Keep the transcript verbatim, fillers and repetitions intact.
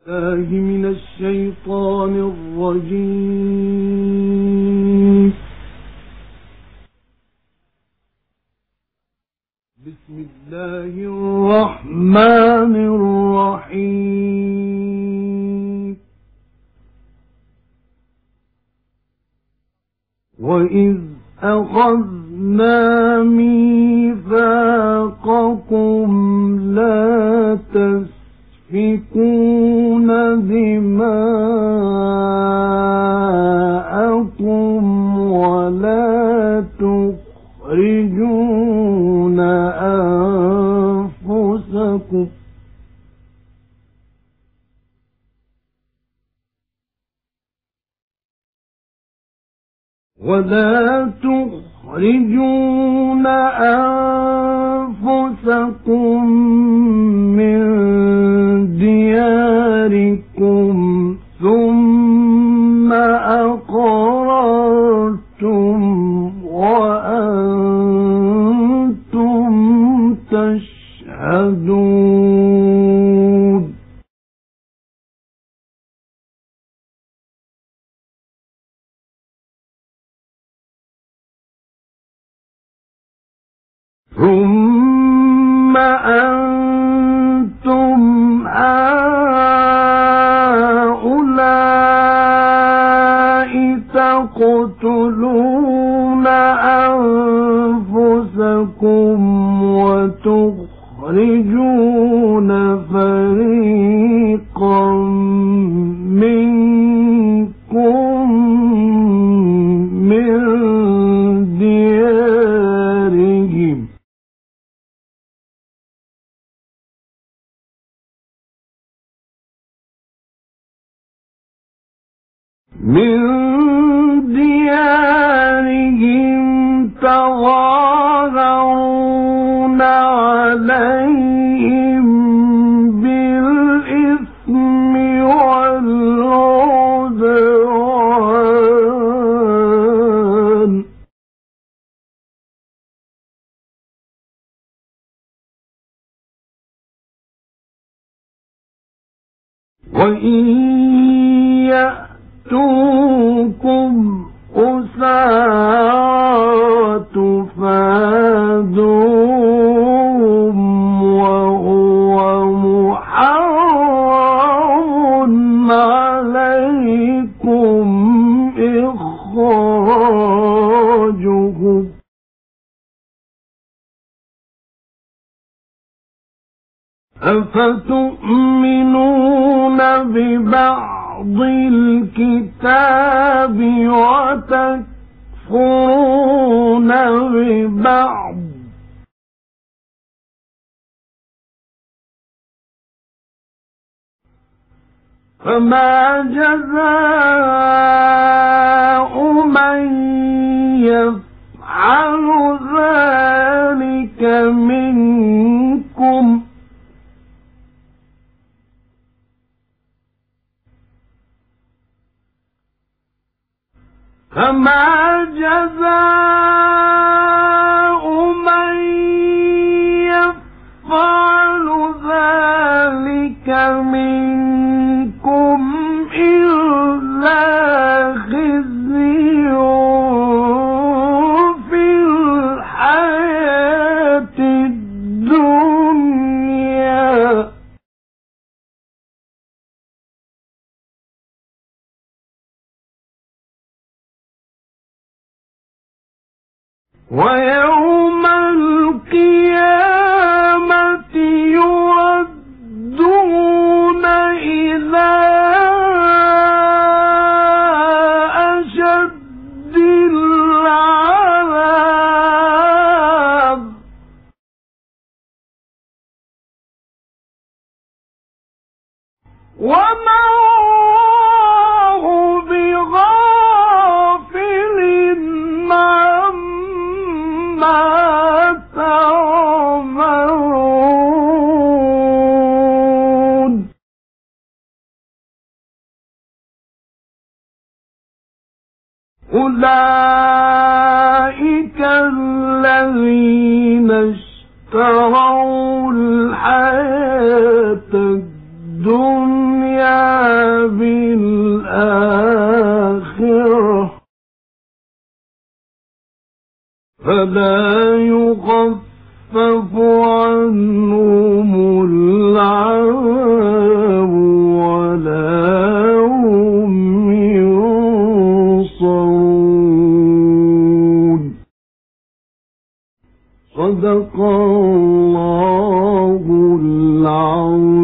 الله من الشيطان الرجيم. بسم الله الرحمن الرحيم. وإذ أخذنا ميثاقكم لا تسفكون دماءكم ولا تخرجون أنفسكم ولا تخرجون أنفسكم من دياركم ثم أقررتم وأنتم تشهدون. ثم أنتم هؤلاء تقتلون أنفسكم وتخرجون فريقا منكم من ديارهم من ديارهم تظاهرون عليهم بالإثم والعدوان وإن يأتوكم أسارى تفادوهم وهو محرم عليكم إخراجهم أفتؤمنون ببعض الكتاب وتكفرون ببعض فما جزاء من يفعل ذلك منكم فما جزاء من يفعل ذلك منكم إلا خزي في الحياة الدنيا ويوم القيامة يردون إلى أشد العذاب وما الله بغافل عما تعملون. أولئك الذين اشتروا الحياة الدنيا فلا يخفف عنهم العذاب ولا هم ينصرون. صدق الله العظيم.